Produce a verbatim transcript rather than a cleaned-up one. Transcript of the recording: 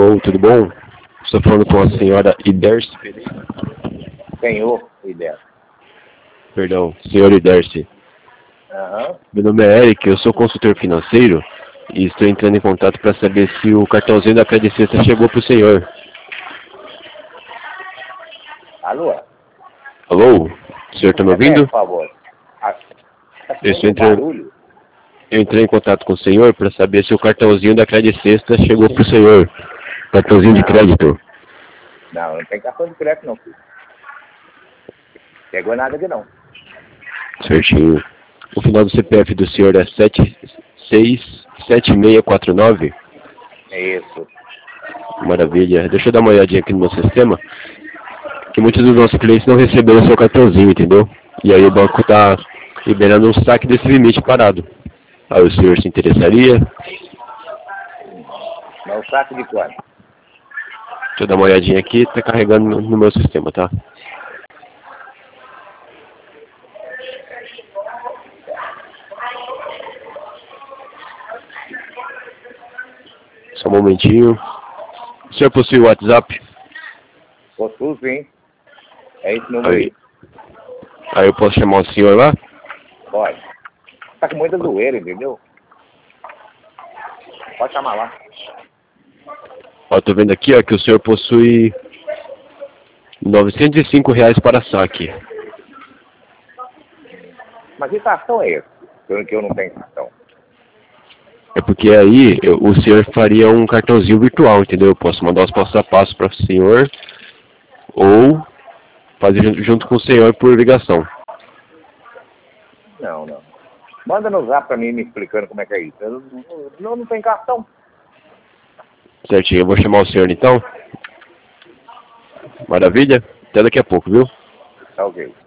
Alô, tudo bom? Estou falando com a senhora Iderce. Senhor Iderce. Perdão, senhor Iderce. Aham. Meu nome é Eric, eu sou consultor financeiro e estou entrando em contato para saber se o cartãozinho da Credit Sexta chegou para o senhor. Alô? Alô? O senhor está me Repete, ouvindo? por favor. Ah, tá Eu, estou muito entrando, barulho? eu entrei em contato com o senhor para saber se o cartãozinho da Credit Sexta chegou para o senhor. Cartãozinho de Não. crédito. Não, não tem cartão de crédito não, filho. Chegou nada aqui não. Certinho. O final do C P F do senhor é sete seis sete seis quatro nove. É isso. Maravilha. Deixa eu dar uma olhadinha aqui no meu sistema. Que muitos dos nossos clientes não receberam o seu cartãozinho, entendeu? E aí o banco está liberando um saque desse limite parado. Aí o senhor se interessaria? Mas o saco de quanto? Deixa eu dar uma olhadinha aqui, está carregando no, no meu sistema, tá? Só um momentinho. O senhor possui o WhatsApp? Possuo sim. É esse número Aí. aí. Aí eu posso chamar o senhor lá? Pode. Tá com muita zoeira, entendeu? Pode chamar lá. Ó, tô vendo aqui, ó, que o senhor possui novecentos e cinco reais para saque. Mas que cartão é esse? Que eu não tenho cartão. É porque aí eu, o senhor faria um cartãozinho virtual, entendeu? Eu posso mandar os passos a passo para o senhor ou fazer junto, junto com o senhor por ligação. Não, não. Manda no zap pra mim me explicando como é que é isso. Eu não, não, não tenho cartão. Certinho, eu vou chamar o senhor então. Maravilha? Até daqui a pouco, viu? Tá ok.